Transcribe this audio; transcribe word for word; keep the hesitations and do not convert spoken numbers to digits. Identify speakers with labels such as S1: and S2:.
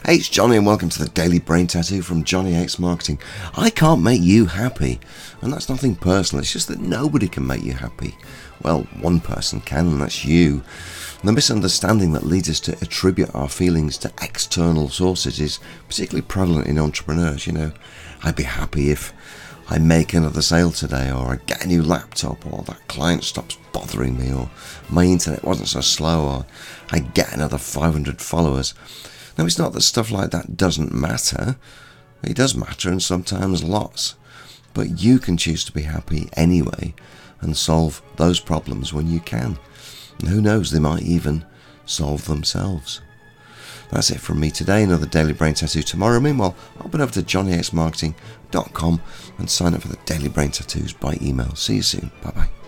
S1: Hey, it's Johnny and welcome to the Daily Brain Tattoo from Johnny X Marketing. I can't make you happy, and that's nothing personal, it's just that nobody can make you happy. Well, one person can, and that's you. And the misunderstanding that leads us to attribute our feelings to external sources is particularly prevalent in entrepreneurs. You know, I'd be happy if I make another sale today, or I get a new laptop, or that client stops bothering me, or my internet wasn't so slow, or I get another five hundred followers. Now, it's not that stuff like that doesn't matter. It does matter, and sometimes lots. But you can choose to be happy anyway and solve those problems when you can. And who knows, they might even solve themselves. That's it from me today. Another Daily Brain Tattoo tomorrow. Meanwhile, hop on over to johnny x marketing dot com and sign up for the Daily Brain Tattoos by email. See you soon. Bye-bye.